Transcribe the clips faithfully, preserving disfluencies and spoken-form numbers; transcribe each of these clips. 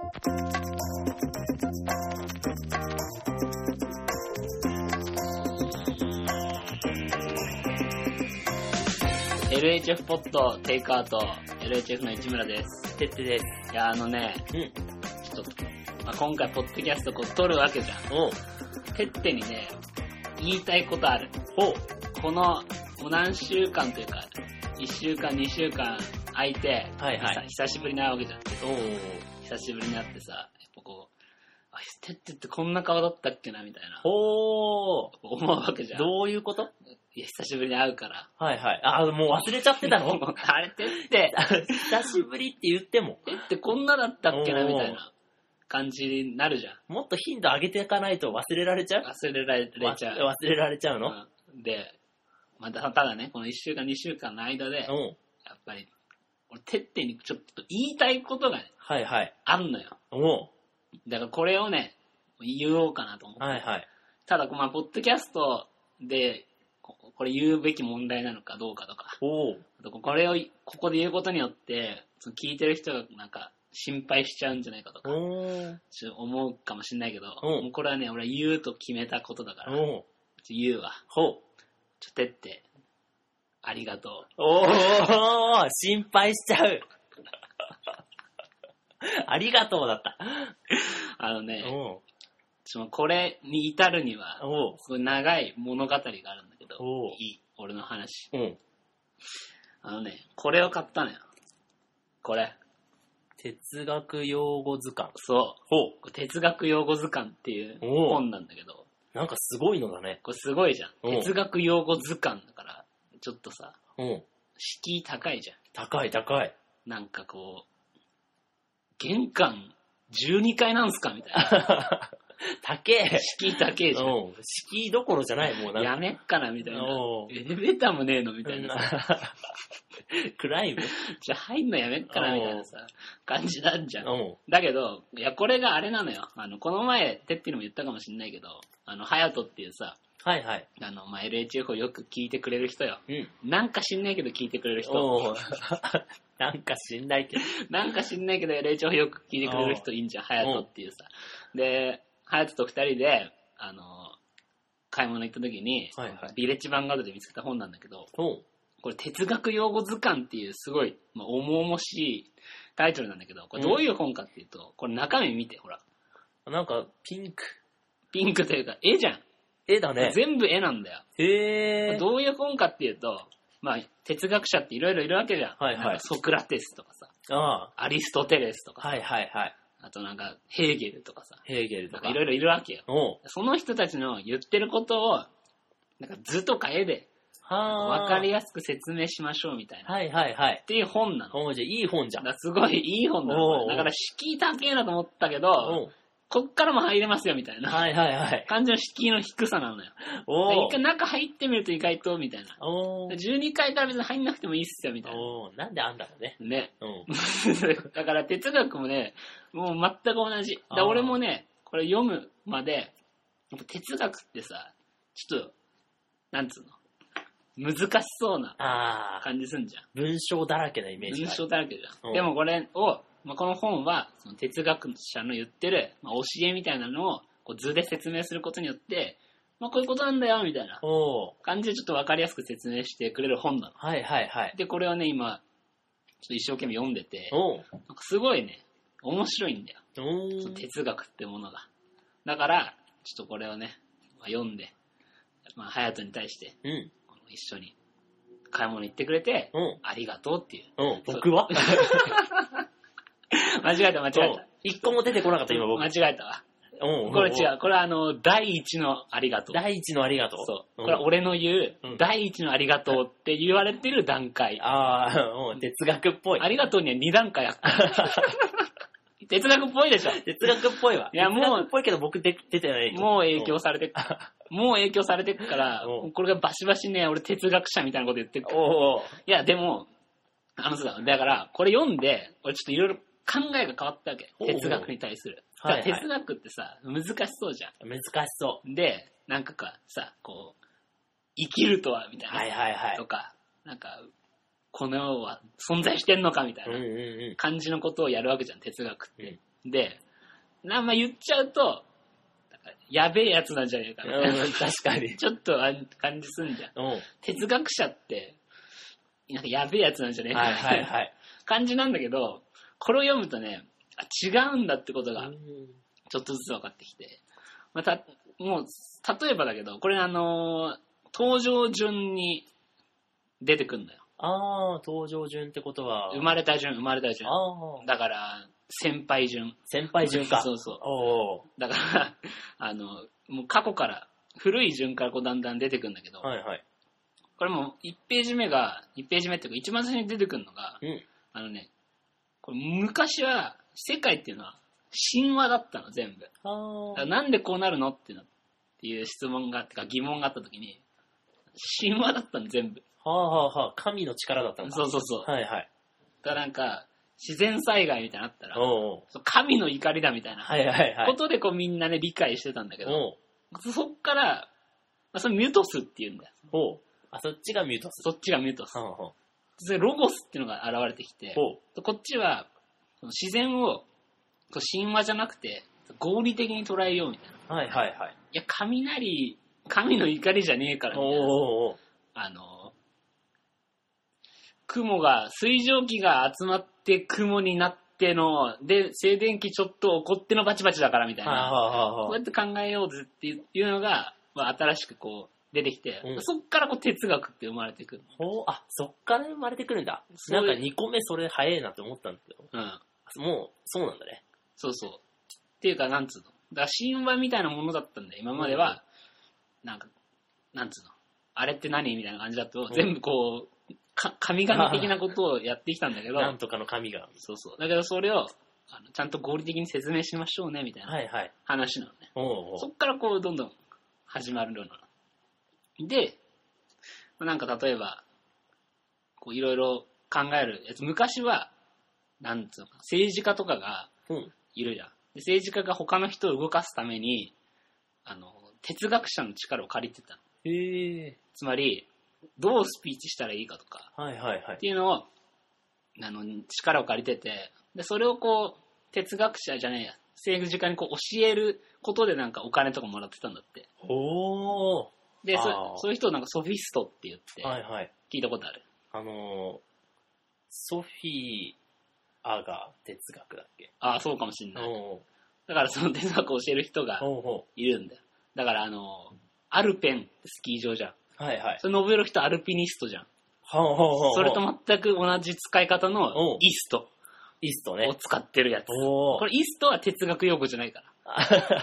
エルエイチエフ ポッドテイクアウト エルエイチエフ の市村です。 てってです。 いやあのね、うん、ちょっと、まあ、今回ポッドキャストこう撮るわけじゃん。おう。てってにね言いたいことある。おう。このもう何週間というかいっしゅうかんにしゅうかん空いて、はいはい、久しぶりに会うわけじゃん。おう。久しぶりに会ってさ、やっぱこうあてってってこんな顔だったっけなみたいな。おー。思うわけじゃん。 どういうこと？ いや、久しぶりに会うから。 はいはい。あ、もう忘れちゃってたの？ あれてって。 久しぶりって言っても。 てってこんなだったっけなみたいな感じになるじゃん。 もっとヒント上げていかないと忘れられちゃう？ 忘れられちゃう。 忘れられちゃうの？ うん、で、また、ただね、このいっしゅうかん、にしゅうかんの間で、やっぱり、俺、てってにちょっと言いたいことがね、はいはい。あんのよ。おだからこれをね、言おうかなと思って。はいはい。ただ、まあ、ポッドキャストで、これ言うべき問題なのかどうかとか。おこれをここで言うことによって、その聞いてる人がなんか心配しちゃうんじゃないかとか、ちょ思うかもしれないけど、もうこれはね、俺は言うと決めたことだから、ちょ言うわ。ほう。ちょてって、ありがとう。 おー、心配しちゃう。ありがとうだった。 あのね、そのこれに至るにはすごい長い物語があるんだけど、いい俺の話。あのね、これを買ったのよ。これ。 哲学用語図鑑。 そう。ほう。哲学用語図鑑っていう本なんだけど。 なんかすごいのだね。 これすごいじゃん。哲学用語図鑑だから、ちょっとさ、敷居高いじゃん。 高い高い。 なんかこう、玄関じゅうにかいなんすかみたいな。 高え。 敷居高えじゃん。 敷居どころじゃないもうなんか。 やめっかなみたいな。エレベーターもねえのみたいな。 クライムじゃあ入んのやめっかなみたいなさ、感じなんじゃん。だけど、いやこれがあれなのよ。あの、この前、てってにも言ったかもしんないけど、あの、ハヤトっていうさ、はいはい。あの、まあ、エルエイチエフ をよく聞いてくれる人よ。うん。なんか知んないけど聞いてくれる人。おなんか知んないけど。 なんか知んないけど エルエイチエフ をよく聞いてくれる人いいんじゃん、ハヤトっていうさ。で、ハヤトと二人で、あの、買い物行った時に、はいはい、ビレッジヴァンガードで見つけた本なんだけど、これ哲学用語図鑑っていうすごい、まあ、重々しいタイトルなんだけど、これどういう本かっていうと、これ中身見て、ほら。 なんか、ピンク。 ピンクというか、絵じゃん。 絵だね。 全部絵なんだよ。 へー。 どういう本かっていうと、まあ、哲学者っていろいろいるわけじゃん。はいはい。なんかソクラテスとかさ、あアリストテレスとかさ、はいはいはい。あとなんか、ヘーゲルとかさ、 ヘーゲルとか。 いろいろいるわけよ。その人たちの言ってることを、なんか図とか絵で、わかりやすく説明しましょうみたいな。はいはいはい。っていう本なの。 おじゃいい本じゃん。 だすごいいい本なの。だから敷居高えなと思ったけど、こっからも入れますよみたいな。はいはいはい。感じの敷居の低さなのよ。お一回中入ってみると意外とみたいな。おじゅうにかいから別に入んなくてもいいっすよみたいな。 おなんであんだろうね。 ね。うん。だから哲学もね、もう全く同じ。だ俺もね、これ読むまで、哲学ってさ、ちょっと、なんつうの。難しそうな感じすんじゃん。 文章だらけなイメージ。 文章だらけじゃん。でもこれを、まあ、この本はその哲学者の言ってる、まあ、教えみたいなのをこう図で説明することによって、まあ、こういうことなんだよみたいな感じでちょっと分かりやすく説明してくれる本なの。はいはいはい。で、これをね、今、ちょっと一生懸命読んでて、なんかすごいね、面白いんだよ。その哲学ってものが。だから、ちょっとこれをね、まあ、読んで、まあ、隼人に対して、うん、一緒に買い物行ってくれて、ありがとうっていう。 僕は間違えた間違えた。 一個も出てこなかった今僕。 間違えたわ。これ違う。これはあの、第一のありがとう。 第一のありがとう。 そう。これは俺の言う、うん、第一のありがとうって言われてる段階。 ああ、もう哲学っぽい。 ありがとうには二段階あった。哲学っぽいでしょ。 哲学っぽいわ。 いやもう、 哲学っぽいけど僕で出てない。 もう影響されて、もう影響されてくから、これがバシバシね、俺哲学者みたいなこと言ってる。おいや、でも、あのさ、だから、これ読んで、俺ちょっといろいろ考えが変わったわけ。哲学に対する。はいはい、哲学ってさ、難しそうじゃん。 難しそう。 で、なんかか、さ、こう、生きるとは、みたいな。 はいはいはい。 とか、なんか、この世は存在してんのかみたいな感じのことをやるわけじゃん、哲学って。うん、 で、あんま言っちゃうと、やべえやつなんじゃねえかな。 うん、確かに。 ちょっとあ感じすんじゃん。うん、哲学者って、なんかやべえやつなんじゃねえかな。はいはいはい。感じなんだけど、これを読むとね、あ違うんだってことが、ちょっとずつ分かってきて。まあ、たもう、例えばだけど、これあのー、登場順に出てくんだよ。 ああ、登場順ってことは。 生まれた順、生まれた順。あだから、先輩順。 先輩順か。 そうそう。おだから、あの、もう過去から、古い順からこうだんだん出てくんだけど、はいはい。これもいちページ目が、いちページ目っていうか一番最初に出てくるのが、うん、あのね、これ昔は世界っていうのは神話だったの全部。だからなんでこうなるのっていうのっていう質問が、ってか疑問があった時に、神話だったの全部。 はあはあはあ、神の力だったのか。 そうそうそう。 はいはい。 だからなんか、自然災害みたいなのあったら、おうおう神の怒りだみたいなことでこうみんなね理解してたんだけど、そっから、まあ、それミュトスって言うんだよ。 おうあ、そっちがミュトス。 そっちがミュトス。ほうほうでロゴスっていうのが現れてきて、こっちは自然を神話じゃなくて合理的に捉えようみたいな。はいはいはい。いや、雷、神の怒りじゃねえからみたいな。おうおうあの、雲が、水蒸気が集まって雲になっての、で、静電気ちょっと起こってのバチバチだからみたいな。はあはあはあ、こうやって考えようぜっていうのが、まあ、新しくこう出てきて、うん、そっからこう哲学って生まれてくる。 ほう、あ、そっから生まれてくるんだ。なんかにこめそれ早いなって思ったんだけど。うん。もう、そうなんだね。 そうそう。っていうか、なんつうの。だから神話みたいなものだったんだよ。今までは、うん、なんか、なんつうの。あれって何みたいな感じだと、うん、全部こう、か神々的なことをやってきたんだけど。 なんとかの神が。 そうそう。だけどそれを、あのちゃんと合理的に説明しましょうね、みたいな話なのね。はいはい、おうおうそっからこう、どんどん始まるような。で、なんか例えば、こういろいろ考えるやつ、昔は、なんつうのか、政治家とかがいるじゃん。で政治家が他の人を動かすために、あの、哲学者の力を借りてたの。へー。つまり、どうスピーチしたらいいかとか、はいはいはい。っていうのを、あの、力を借りてて、で、それをこう、哲学者じゃねえや、政治家にこう教えることでなんかお金とかもらってたんだって。おー。で、そ, そういう人をなんかソフィストって言って、はいはい。聞いたことある。 あのー、ソフィアが哲学だっけ？ ああ、そうかもしんない。だからその哲学を教える人がいるんだよ。だからあのー、アルペンってスキー場じゃん。はいはい。それ登る人アルピニストじゃん。はあはあはあ、それと全く同じ使い方のイスト。 イストね。 を使ってるやつ。これイストは哲学用語じゃないから。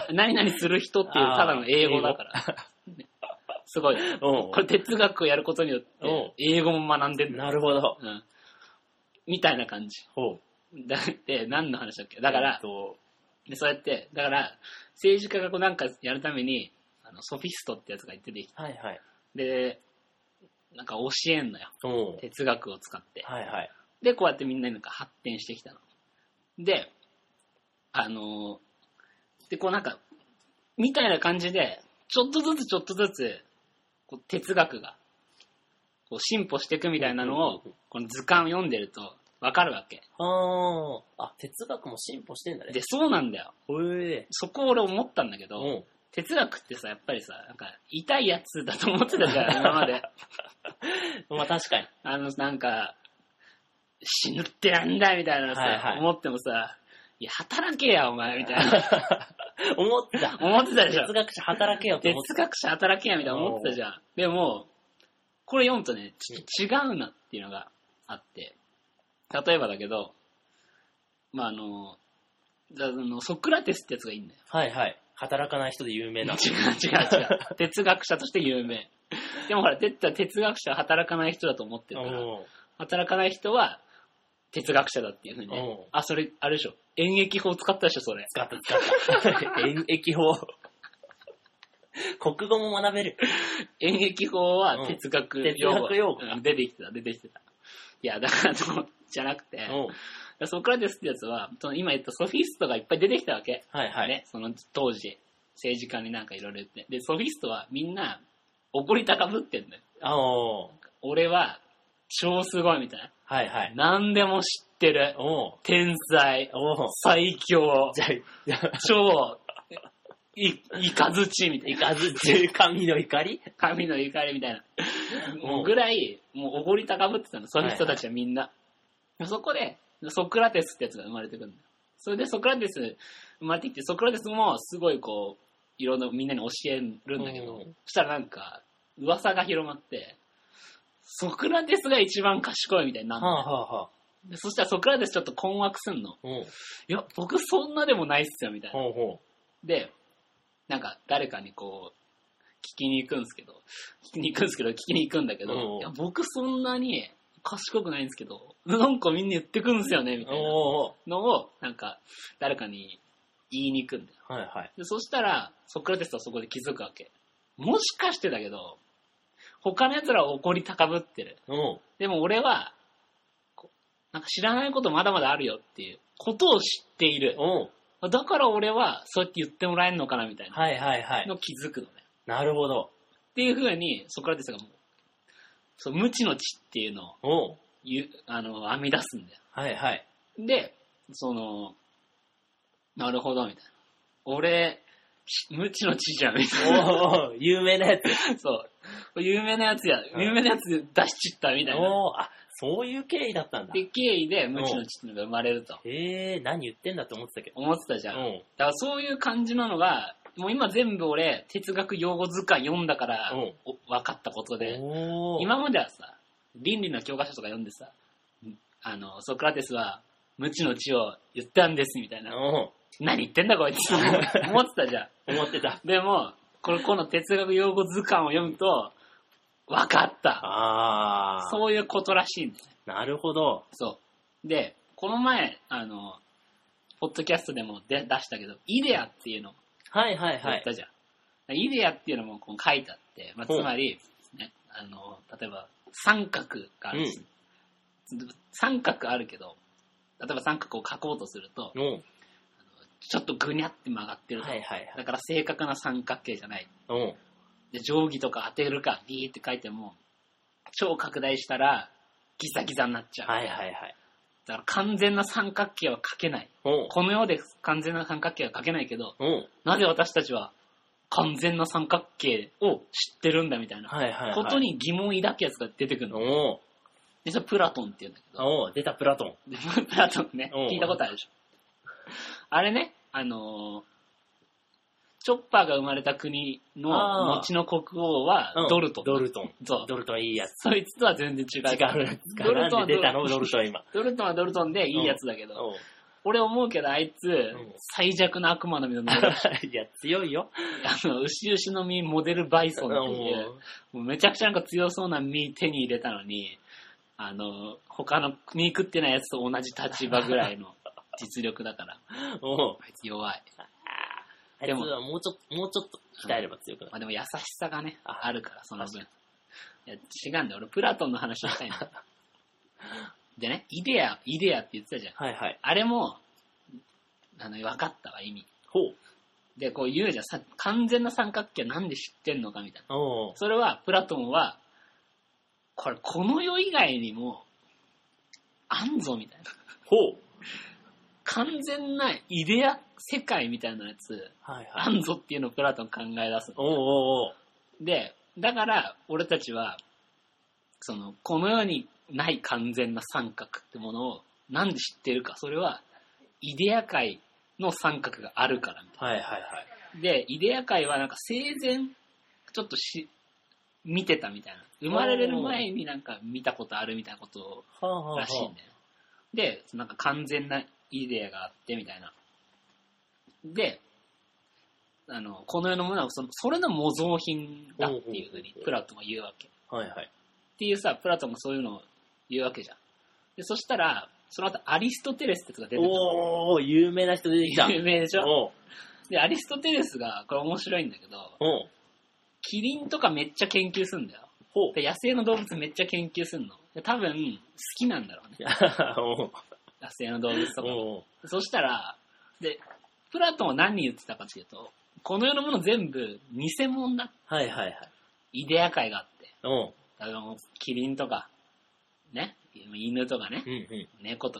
何々する人っていうただの英語だから。すごい。これ哲学をやることによって英語も学んでるんだ。 なるほど、うん。 みたいな感じ。だって何の話だっけだから、でそうやって、だから政治家がこうなんかやるためにあのソフィストってやつが出てきて、はいはい、で、なんか教えんのよ。哲学を使って。はいはい、で、こうやってみんななんか発展してきたの。で、あのー、で、こうなんか、みたいな感じで、ちょっとずつちょっとずつ、こう哲学が、こう進歩していくみたいなのを、この図鑑を読んでるとわかるわけ。 ああ、哲学も進歩してんだね。 で、そうなんだよ。へそこ俺思ったんだけど、うん、哲学ってさ、やっぱりさ、なんか、痛いやつだと思ってたじゃん、今まで。 まあ確かに。 あの、なんか、死ぬってなんだみたいなさ、はいはい、思ってもさ、いや、働けや、お前、みたいな。 思ってた。 思ってたでしょ。 哲学者働けよって思ってた。哲学者働けや、みたいな思ってたじゃん。でも、これ読むとね、ちょっと違うなっていうのがあって、例えばだけど、まあ、あの、あのソクラテスってやつがいいんだよ。 はいはい。働かない人で有名な。 違う違う違う。哲学者として有名。でもほら、哲学者は働かない人だと思ってるから、働かない人は哲学者だっていうふうに、ね。あ、それ、あれでしょ。演劇法使ったでしょ、それ。 使った使った。演劇法。国語も学べる。 演劇法は哲学用語。哲学用語。出てきてた、出てきてた。いや、だからそうじゃなくて、ソクラテスってやつは、その今言ったソフィストがいっぱい出てきたわけ。はいはい。ね、その当時、政治家になんかいろいろ言って。で、ソフィストはみんな怒り高ぶってんだよ。あ俺は超すごいみたいな。はいはい。何でも知っってる。天才。最強。超、い、いかずちみたいな。 いかずち、神の怒り神の怒りみたいな。もうぐらい、もうおごり高ぶってたの。そういう人たちはみんな。はいはい、そこで、ソクラテスってやつが生まれてくるんだよ。それでソクラテス生まれてきて、ソクラテスもすごいこう、いろんなみんなに教えるんだけど、そしたらなんか、噂が広まって、ソクラテスが一番賢いみたいになるの、ね。はあはあ、でそしたらソクラテスちょっと困惑すんの。いや、僕そんなでもないっすよ、みたいな。ほうほうで、なんか誰かにこう、聞きに行くんですけど、聞きに行くんですけど、聞きに行くんだけど、いや僕そんなに賢くないんですけど、なんかみんな言ってくんですよね、みたいなのを、なんか誰かに言いに行くんだよ。はいはい、でそしたら、ソクラテスはそこで気づくわけ。もしかしてだけど、他の奴らは怒り高ぶってる。でも俺は、なんか知らないことまだまだあるよっていうことを知っている。だから俺はそうやって言ってもらえるのかなみたいな。はいはいはい。の気づくのね。 なるほど。 っていう風にソクラテスがもう、そう無知の知っていうのをゆあの編み出すんだよ。はいはい。で、その、なるほどみたいな。俺、無知の知じゃんみたいな。 おー、有名なやつ。 そう。有名なやつや。有名なやつ出しちったみたいな。 おー、あ、そういう経緯だったんだ。 で、経緯で無知の知っていうのが生まれると。 へえー、何言ってんだって思ってたけど。 思ってたじゃん。だからそういう感じなのが、もう今全部俺、哲学用語図鑑読んだから、分かったことで。今まではさ、倫理の教科書とか読んでさ、あの、ソクラテスは無知の知を言ったんですみたいな。何言ってんだこいつ。思ってたじゃん。思ってた。 でも、これこの哲学用語図鑑を読むと、分かった。ああ。そういうことらしいんです。 なるほど。 そう。で、この前、あの、ポッドキャストでもで出したけど、イデアっていうのをはいはいはい。 言ったじゃん。イデアっていうのもこう書いてあって、まあ、つまり、ね、あの、例えば三角があるし、うん、三角あるけど、例えば三角を書こうとすると、うん、ちょっとぐにゃって曲がってると、はいはいはい、だから正確な三角形じゃない。うん、で定規とか当てるかビーって書いても超拡大したらギザギザになっちゃう。はいはいはい。だから完全な三角形は書けない。この世で完全な三角形は書けないけど、なぜ私たちは完全な三角形を知ってるんだみたいなことに疑問を抱くやつが出てくるの。で、それプラトンって言うんだけど。 お出たプラトン。 プラトンね。聞いたことあるでしょ。あれね、あのー、チョッパーが生まれた国の後の国王はドルトン。 ドルトン。そう。ドルトンいいやつ。 そいつとは全然違う。 違う。ドルトンは出たのドルトン今。 ドルトンはドルトンでいいやつだけど、俺思うけどあいつ、最弱な悪魔の実の実だし。 いや、強いよ。 あの、牛牛の実モデルバイソンっていう、もうめちゃくちゃなんか強そうな実手に入れたのに、あの、他の国食ってないやつと同じ立場ぐらいの実力だから。おあいつ弱い。 でも、もうちょっと、もうちょっと鍛えれば強くなる。 まあでも優しさがね、あるから、その分。いや、違うんだよ。俺、プラトンの話をしたいんだ。でね、イデア、イデアって言ってたじゃん。はいはい。あれも、あの、分かったわ、意味。ほう。で、こう言うじゃん。さ完全な三角形はなんで知ってんのかみたいな。おそれは、プラトンは、これ、この世以外にも、あんぞ、みたいな。ほう。完全なイデア世界みたいなやつ、はいはい、あんぞっていうのをプラトン考え出すの。おうおうおうで、だから俺たちはそのこの世にない完全な三角ってものをなんで知ってるか、それはイデア界の三角があるからみたいな。はいはいはい。で、イデア界はなんか生前ちょっとし見てたみたいな。生まれる前になんか見たことあるみたいなことらしいんだよ。で、なんか完全なイデアがあってみたいな。で、あの、この世のものはその、それの模造品だっていうふうにプラトンは言うわけ。はいはい。っていうさ、プラトンがそういうのを言うわけじゃん。で、そしたら、その後アリストテレスってやつが出てくる。 おー、有名な人出てきた。 有名でしょ。で、アリストテレスが、これ面白いんだけど、キリンとかめっちゃ研究するんだよ。で、野生の動物めっちゃ研究するの。で、多分、好きなんだろうね。野生の動物とか。そしたら、で、プラトンは何言ってたかっていうと、この世のもの全部偽物だ。はいはいはい。イデア界があって。うん。だからキリンとか、ね、犬とかね、うんうん、猫とか、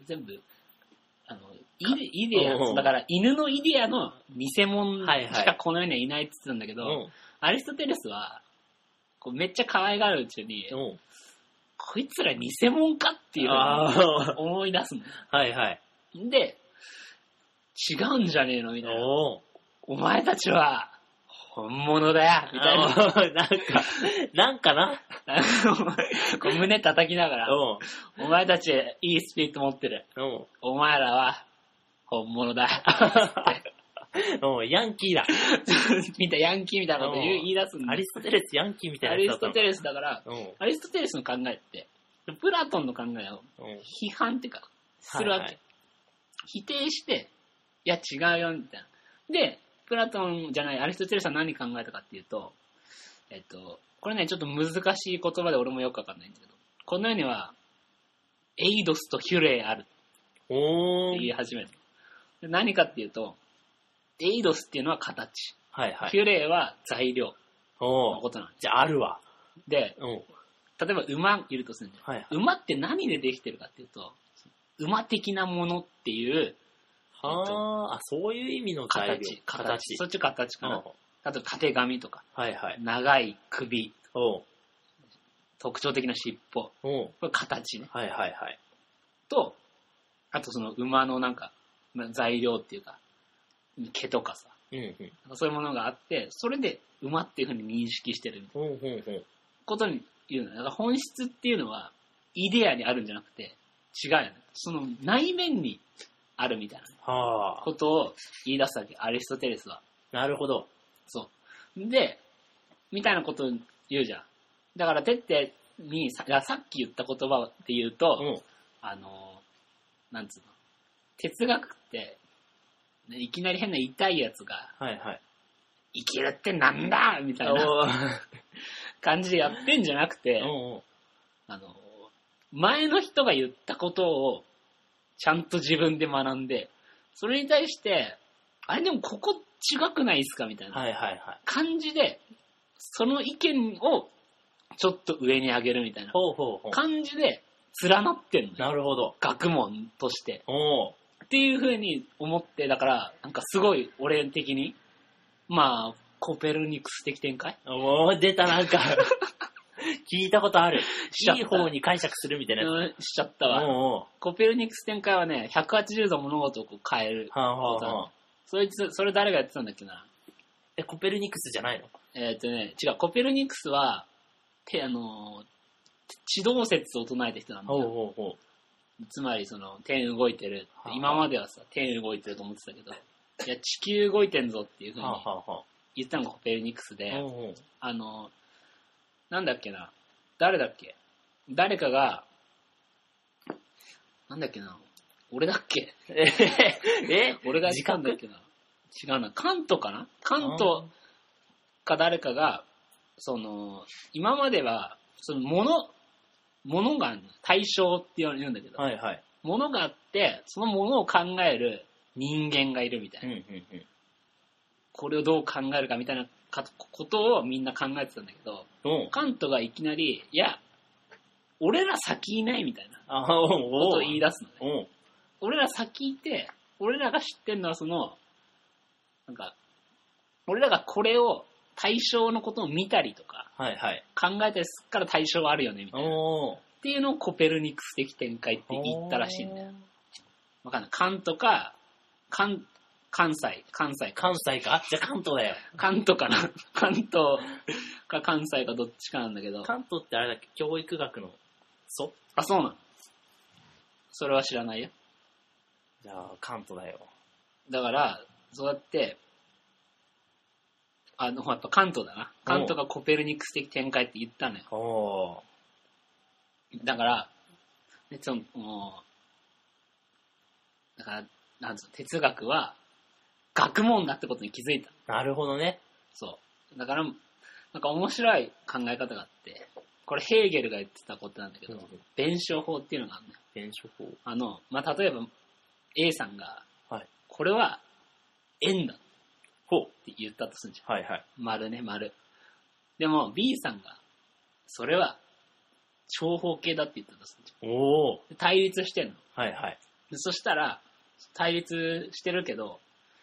全部、あの、イデア、だから犬のイデアの偽物しかこの世にはいないって言ってたんだけど、はいはい、アリストテレスは、こうめっちゃ可愛がるうちに、こいつら偽物かっていうのを思い出すの。 はいはい。 で、違うんじゃねえのみたいな。お前たちは、本物だよみたいな。 なんか、なんかなこう胸叩きながら、お前たちいいスピリット持ってる。お前らは、本物だよ。ヤンキーだ。 みたいヤンキーみたいなこと言い出すんだ。 アリストテレスヤンキーみたいなアリストテレスだから、アリストテレスの考えって、プラトンの考えを批判っていうか、するわけ、はいはい。否定して、いや違うよみたいな。で、プラトンじゃないアリストテレスは何考えたかっていうと、えっと、これね、ちょっと難しい言葉で俺もよくわかんないんだけど、この世には、エイドスとヒュレイあるって言い始める。何かっていうと、エイドスっていうのは形。はいはい。ヒュレイは材料のことなんです。 じゃああるわ。 で、例えば馬いるとするんじゃん、はいはい。馬って何でできてるかっていうと、馬的なものっていう、 はあ、えっと、あ、そういう意味の材料。 形。形。そっち形かな。あと、縦髪とか。はいはい。長い首。お特徴的な尻尾。おこれ形ね。はいはいはい。と、あとその馬のなんか、材料っていうか、毛とかさ。うんうん、そういうものがあって、それで馬っていう風に認識してるみたいな。うんうんうん、ことに言うの。だから本質っていうのは、イデアにあるんじゃなくて、違うよね。その内面に、あるみたいなことを言い出すわけ、アリストテレスは。 なるほど。 そう。で、みたいなことを言うじゃん。だから、てってにさ、さっき言った言葉って言うと、うん、あの、なんつうの、哲学って、ね、いきなり変な痛いやつが、はいはい、生きるってなんだみたいな感じでやってんじゃなくて、おうあの、前の人が言ったことを、ちゃんと自分で学んで、それに対して、あれでもここ違くないですかみたいな感じで、その意見をちょっと上に上げるみたいな感じで連なってんのよ。 なるほど。 学問として。おっていう風に思って、だから、なんかすごい俺的に、まあ、コペルニクス的展開？ おー、出たなんか。聞いたことある。いい方に解釈するみたいなやつ。しちゃったわ。おうおうコペルニクス展開はね、ひゃくはちじゅうど物事をこう変える。はあはあはあ、そいつ、それ誰がやってたんだっけな。 え、コペルニクスじゃないの？ えー、っとね、違う、コペルニクスは、て、あの、地動説を唱えた人なんだよ。おうおうおうつまり、その、天動いてる。はあ、今まではさ、天動いてると思ってたけど、いや、地球動いてんぞっていう風に言ったのがコペルニクスで、はあはあ、あの、なんだっけな。誰だっけ誰かが、なんだっけな。俺だっけええ俺が言ったんだっけな。違うな。カントかなカントか誰かが、その、今までは、その、もの、ものがあるの。対象って言うんだけど、はいはい。ものがあって、そのものを考える人間がいるみたいな。うんうんうん、これをどう考えるかみたいなことをみんな考えてたんだけど、うん、カントがいきなり、いや、俺ら先いないみたいなことを言い出すのね。うん、俺ら先いて、俺らが知ってるのはその、なんか、俺らがこれを対象のことを見たりとか、はいはい、考えたりすっから対象あるよねみたいな。っていうのをコペルニクス的展開って言ったらしいんだよ。わかんない。カントか、カン、関西、関西か。関西か？じゃあ関東だよ。 関東かな関東か関西かどっちかなんだけど。 関東ってあれだっけ？教育学のそあ、そうなの？それは知らないよ。 じゃあ関東だよ。 だから、そうやって、あの、やっぱ関東だな。関東がコペルニクス的展開って言ったのよ。おだから、その、だから、なんつうの、哲学は、学問だってことに気づいた。 なるほどね。 そう。だから、なんか面白い考え方があって、これヘーゲルが言ってたことなんだけど、うん、弁証法っていうのがあるのよ。 弁証法あの、まあ、例えば、A さんが、はい、これは、円だ。ほう。って言ったとするんじゃん。はいはい。丸ね、丸。でも、B さんが、それは、長方形だって言ったとするんじゃん。おー。対立してんの。はいはい。 そしたら、対立してるけど、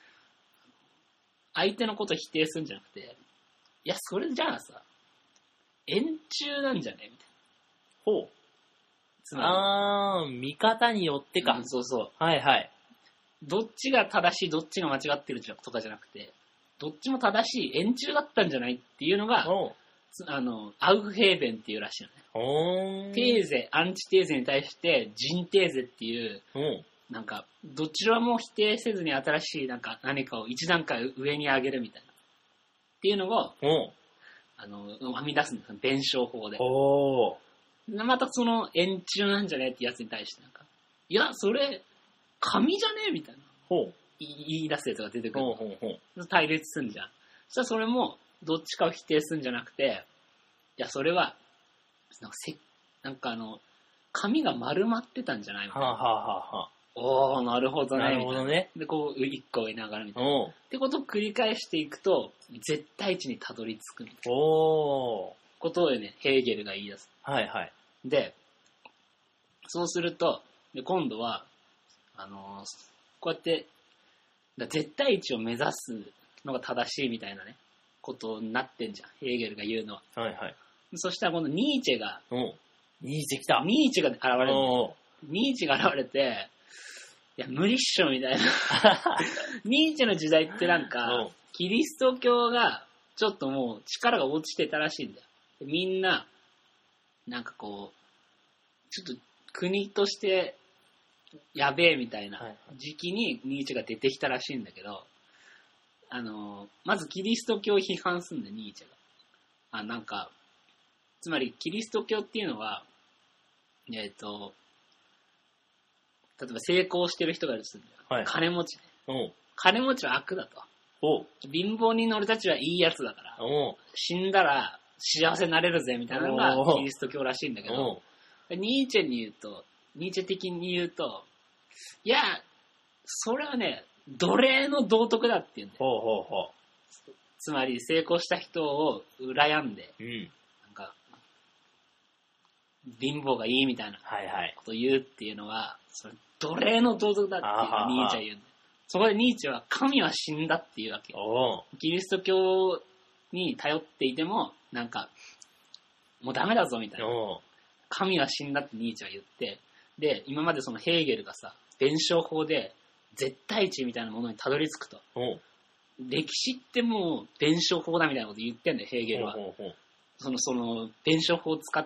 相手のこと否定するんじゃなくて、いや、それじゃあさ、円柱なんじゃねみたいな。 ほう。つまりあー、見方によってか。 うん、そうそう。 はいはい。 どっちが正しい、どっちが間違ってるとかじゃなくて、どっちも正しい円柱だったんじゃないっていうのが、あの、アウフヘーベンっていうらしいのね。テーゼ、アンチテーゼに対して、ジンテーゼっていう、なんか、どちらも否定せずに新しいなんか何かを一段階上に上げるみたいな。っていうのを、あの、編み出すんですよ。弁証法で。またその円柱なんじゃねってやつに対してなんか、いや、それ、紙じゃねみたいな。 ほう。 言い出すやつが出てくる。 ほうほうほう。対立すんじゃん。そしたらそれも、どっちかを否定するんじゃなくて、いや、それは、なんかせ、なんかあの、紙が丸まってたんじゃないみたいな。 はあ、はあはあ、 おー、なるほどね。 なるほどね。 で、こう、一個追いながらみたいな。ってことを繰り返していくと、絶対値にたどり着くみたいな。おー。ことをね、ヘーゲルが言い出す。 はいはい。 で、そうすると、で今度は、あのー、こうやって、絶対値を目指すのが正しいみたいなね、ことになってんじゃん。ヘーゲルが言うのは。 はいはい。 そしたら今度ニーチェが、 ニーチェ来た。 ニーチェが現れる。ニーチェが現れて、いや、無理っしょみたいな。ニーチェの時代ってなんか、キリスト教がちょっともう力が落ちてたらしいんだよ。みんな、なんかこう、ちょっと国としてやべえみたいな時期にニーチェが出てきたらしいんだけど、あの、まずキリスト教を批判するんだよ、ニーチェが。あ、なんか、つまりキリスト教っていうのは、えっと、例えば成功してる人がいるとするんだよ。はい、金持ちね。金持ちは悪だと。貧乏人の俺たちはいいやつだから、死んだら幸せになれるぜみたいなのがキリスト教らしいんだけど、ニーチェに言うと、ニーチェ的に言うと、いや、それはね、奴隷の道徳だって言うんだよ。ほうほうほう。つまり成功した人を羨んで、うん、なんか貧乏がいいみたいなことを言うっていうのは、それ奴隷の道徳だっていうニーチェは言うんだよ。そこでニーチェは神は死んだっていうわけよ。キリスト教に頼っていても、なんか、もうダメだぞみたいな。神は死んだってニーチェは言って、で、今までそのヘーゲルがさ、弁証法で絶対値みたいなものにたどり着くと。歴史ってもう弁証法だみたいなこと言ってんだよ、ヘーゲルは。ほうほうほう、その、その、弁証法を使って、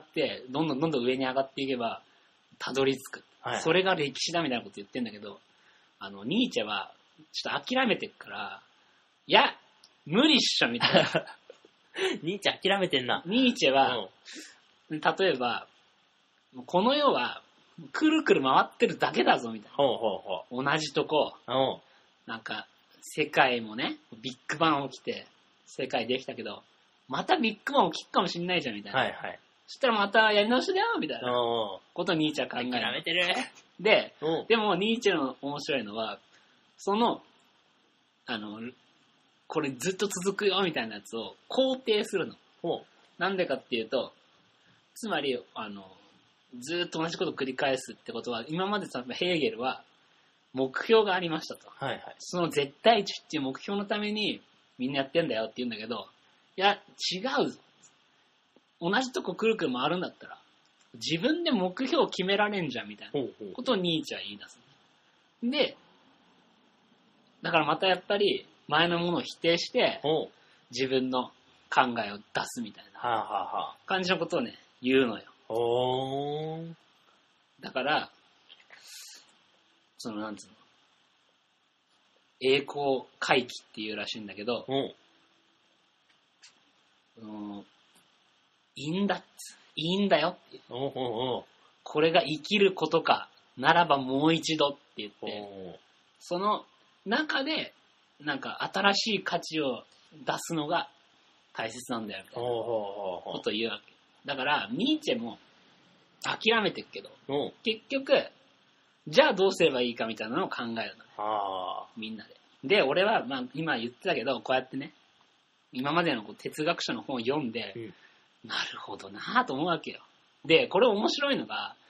どんどんどんどん上に上がっていけば、たどり着く。はい、それが歴史だみたいなこと言ってんだけど、あの、ニーチェは、ちょっと諦めてっから、いや、無理っしょ、みたいな。 ニーチェ諦めてんな。 ニーチェは、例えば、この世は、くるくる回ってるだけだぞ、みたいな。ほうほうほう、同じとこ、なんか、世界もね、ビッグバン起きて、世界できたけど、またビッグバン起きるかもしんないじゃん、みたいな。はいはい。そしたらまたやり直しだよ、みたいなことをニーチェは考える。 諦めてる。 で、でもニーチェの面白いのは、その、あの、これずっと続くよ、みたいなやつを肯定するの。なんでかっていうと、つまり、あの、ずっと同じことを繰り返すってことは、今までさ、ヘーゲルは目標がありましたと。はいはい。その絶対値っていう目標のためにみんなやってんだよって言うんだけど、いや、違うぞ。同じとこくるくる回るんだったら、自分で目標を決められんじゃんみたいなことをニーチェは言い出す。で、だからまたやっぱり前のものを否定して、自分の考えを出すみたいな感じのことをね、言うのよ。おー。だから、そのなんつうの、栄光回帰っていうらしいんだけど、うん、いいんだっつ、いいんだよっていう。おうおうおう、これが生きることか、ならばもう一度って言って、その中で、なんか新しい価値を出すのが大切なんだよみたいなことを言うわけ。だから、ニーチェも諦めてるけど、結局、じゃあどうすればいいかみたいなのを考えるのね。みんなで。で、俺は、まあ、今言ってたけど、こうやってね、今までのこう哲学者の本を読んで、うん、なるほどなぁと思うわけよ。で、これ面白いのが、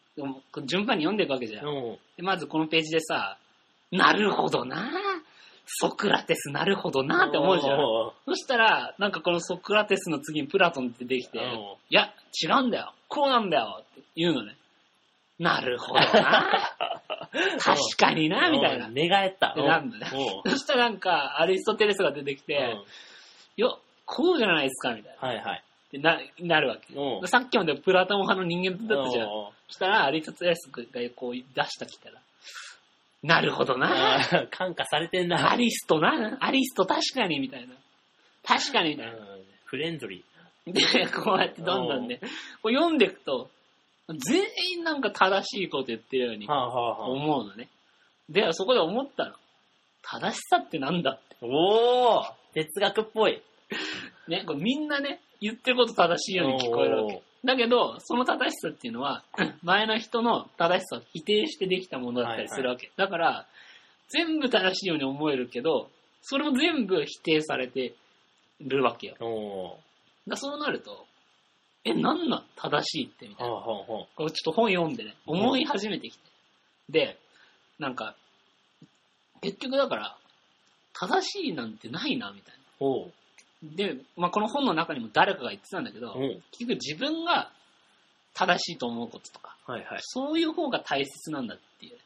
でも順番に読んでいくわけじゃん。でまずこのページでさ、なるほどなソクラテスなるほどなって思うじゃん。そしたら、なんかこのソクラテスの次にプラトンってできて、いや、違うんだよ。こうなんだよって言うのね。なるほどな確かになみたいな。 寝返った。 ってなんだね。そしたらなんか、アリストテレスが出てきて、いや、こうじゃないですかみたいな。 はいはい。 ってな、なるわけ。さっきまでプラトン派の人間だったじゃん。そしたら、アリストテレスがこう出したきたら、なるほどな。 感化されてんな。 アリストな。アリスト確かに、みたいな。確かに、みたいな。 フレンドリー。で、こうやってどんどんね、こう読んでいくと、全員なんか正しいこと言ってるように思うのね。で、そこで思ったの。正しさってなんだって。 おー哲学っぽい。 ね、これみんなね、言ってること正しいように聞こえるわけ。だけど、その正しさっていうのは、前の人の正しさを否定してできたものだったりするわけ。はいはい、だから、全部正しいように思えるけど、それも全部否定されてるわけよ。おだそうなると、え、なんなん正しいってみたいな。これちょっと本読んでね、思い始めてきて。うん、で、なんか、結局だから、正しいなんてないな、みたいな。おで、まあ、この本の中にも誰かが言ってたんだけど、結局自分が正しいと思うこととか、はいはい、そういう方が大切なんだっていう。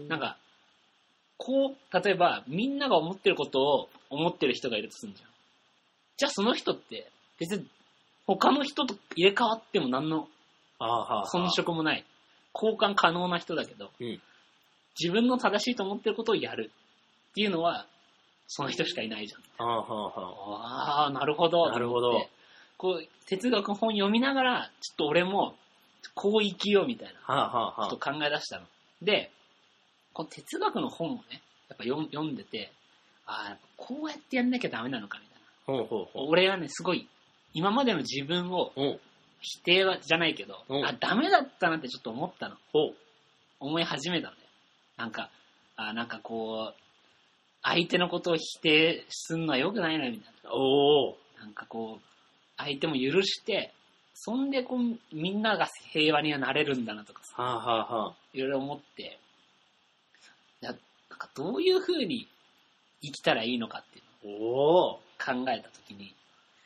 なんか、こう、例えばみんなが思ってることを思ってる人がいるとするんじゃん。じゃあその人って別に他の人と入れ替わっても何の遜色もない。交換可能な人だけど、うん、自分の正しいと思ってることをやるっていうのは、その人しかいないじゃん。ああ、ああ、なるほど。なるほど。こう、哲学本読みながら、ちょっと俺も、こう生きようみたいな、ちょっと考え出したの。で、この哲学の本をね、やっぱ読んでて、ああ、こうやってやんなきゃダメなのかみたいな。ほうほうほう俺はね、すごい、今までの自分を、否定はじゃないけど、あ、ダメだったなってちょっと思ったの。思い始めたんだよ。なんか、あなんかこう、相手のことを否定するのは良くないなみたいな。おなんかこう相手も許して、そんでこうみんなが平和にはなれるんだなとかさ、はあはあはあ、いろいろ思って、いやなんかどういう風に生きたらいいのかっていうのを考えたときに、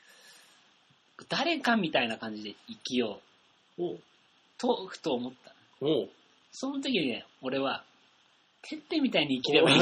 誰かみたいな感じで生きようとふと思った。おその時にね、俺はてってみたいに生きればいい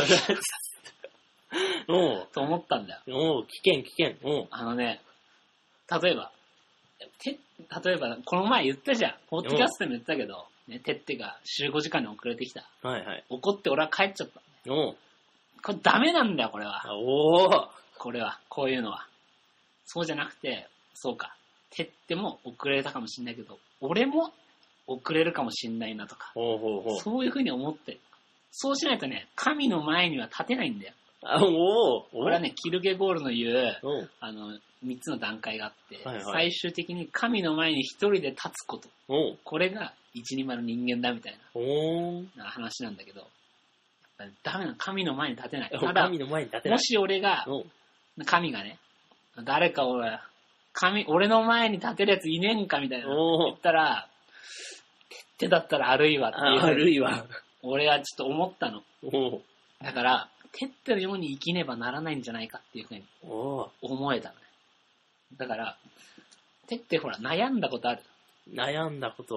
おと思ったんだよ。 お危険危険。おあのね、例えば、て例えばこの前言ったじゃん。ポッドキャストでも言ったけど、ね、てってが集合時間に遅れてきた。はいはい。怒って俺は帰っちゃった。おこれダメなんだよこれは。おこれはこういうのは。そうじゃなくて、そうか。てっても遅れたかもしんないけど、俺も遅れるかもしんないなとか。ほうほうほうそういう風に思ってる。そうしないとね、神の前には立てないんだよ。あおこれはね、キルケゴールの言う、あの、みっつの段階があって、はいはい、最終的に神の前に一人で立つこと。これが一人前の人間だみたいな話なんだけど、ダメな、神の前に立てない。ただ、神の前に立てない。もし俺が、神がね、誰か俺、神、俺の前に立てるやついねえんかみたいな言ったら、てってだったら悪いわっていう。悪いわ。俺はちょっと思ったの。だから、てってのように生きねばならないんじゃないかっていうふうに思えたのね。だから、てってほら、悩んだことある？ 悩んだこと、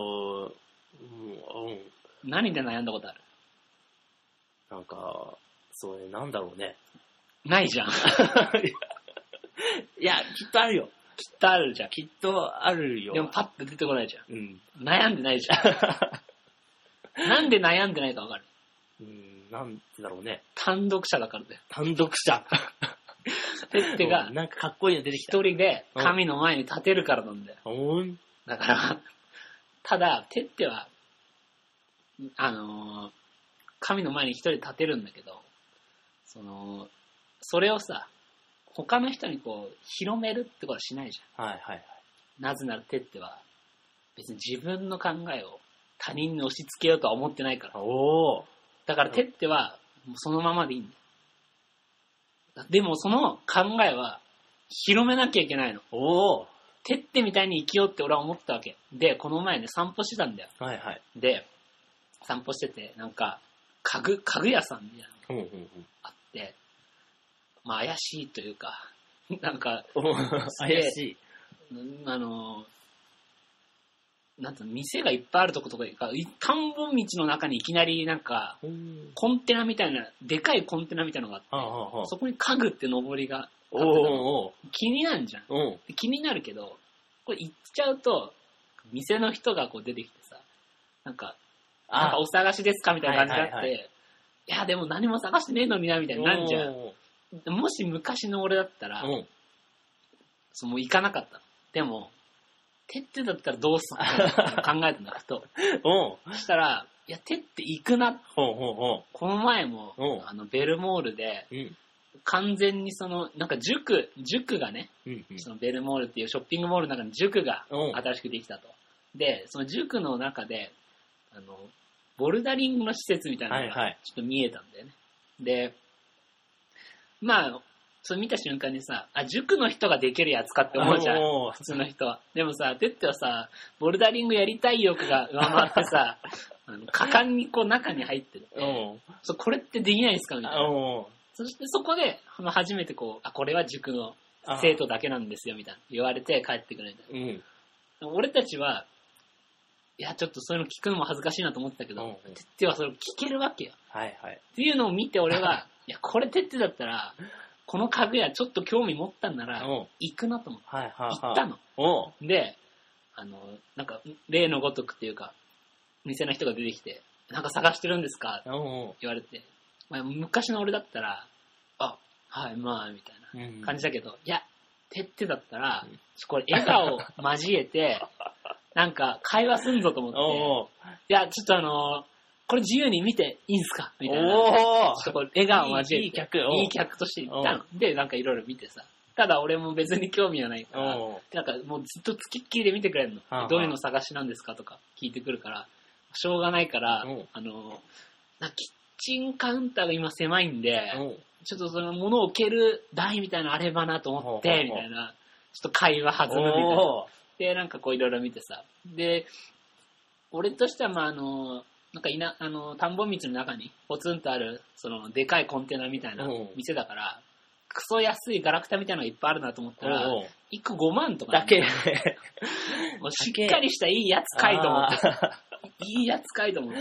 うん、 何で悩んだことある？ なんか、そうね、なんだろうね。 ないじゃん。 いや、きっとあるよ。 きっとあるじゃん。 きっとあるよ。 でもパッと出てこないじゃん。うん、悩んでないじゃん。なんで悩んでないかわかる？ うん、なんでだろうね。 単独者だからだよ。 単独者。 てってが、 なんかかっこいいの出てきた。 一人で神の前に立てるからなんだよ。うん、だから、ただ、てっては、あのー、神の前に一人立てるんだけど、その、それをさ、他の人にこう、広めるってことはしないじゃん。はいはいはい。なぜならてっては、別に自分の考えを他人に押し付けようとは思ってないから。おー。だからてっては、そのままでいいんだよ。でもその考えは、広めなきゃいけないの。おー。てってみたいに生きようって俺は思ったわけ。で、この前ね、散歩してたんだよ。はいはい。で、 散歩してて、なんか、家具、家具屋さんみたいなのがあって、まあ怪しいというか、なんか、 怪しい。 あの、なんていうの、店がいっぱいあるとことか、田んぼ道の中にいきなりなんか、コンテナみたいな、でかいコンテナみたいなのがあって、そこに家具って上りがあってたの、気になるじゃん。気になるけど、これ行っちゃうと、店の人がこう出てきてさ、なんか、なんかお探しですかみたいな感じになって、はいはいはい、いやでも何も探してねえのになみたいになんじゃん。もし昔の俺だったら、そのもう行かなかった。でも、てってだったらどうすんの考えてなくと。そしたら、いや、てって行くな。ほうほうほうこの前も、あの、ベルモールで、うん、完全にその、なんか塾、塾がね、うんうん、そのベルモールっていうショッピングモールの中に塾が新しくできたと。で、その塾の中で、あの、ボルダリングの施設みたいなのがちょっと見えたんだよね。はいはい、で、まあ、それ見た瞬間にさ、あ、塾の人ができるやつかって思うじゃん。普通の人は。でもさ、てってはさ、ボルダリングやりたい欲が上回ってさ、あの果敢にこう中に入ってる。そこれってできないですかみたいな。そしてそこで、初めてこう、あ、これは塾の生徒だけなんですよ、みたいな。言われて帰ってくるみたいな。うん、俺たちは、いや、ちょっとそういうの聞くのも恥ずかしいなと思ってたけど、うんうん、てってはそれを聞けるわけよ。はいはい。っていうのを見て俺は、いや、これてってだったら、この家具屋ちょっと興味持ったんなら、行くなと思って、はいはいはい、行ったの。で、あの、なんか、例のごとくっていうか、店の人が出てきて、なんか探してるんですかって言われて、まあ、昔の俺だったら、あ、はい、まあ、みたいな感じだけど、うん、いや、てってだったら、うん、これ笑顔交えて、なんか会話すんぞと思って、いや、ちょっとあのー、これ自由に見ていいんすかみたいな。ちょっとこれ笑顔交えて。いい客。いい客として行ったの。で、なんかいろいろ見てさ。ただ俺も別に興味はないから、なんかもうずっとつきっきりで見てくれるの。どういうの探しなんですかとか聞いてくるから、しょうがないから、あのー、キッチンカウンターが今狭いんで、ちょっとその物を置ける台みたいなのあればなと思って、みたいな。ちょっと会話弾むみたいな。で、なんかこういろいろ見てさ。で、俺としてはまああのー、なんかいな、あの、田んぼ道の中にポツンとある、その、でかいコンテナみたいな店だから、クソ安いガラクタみたいなのがいっぱいあるなと思ったら、いっこごまんとか、ね。だけ。もうしっかりしたいいやつかいと思ってさ。いいやつかいと思って。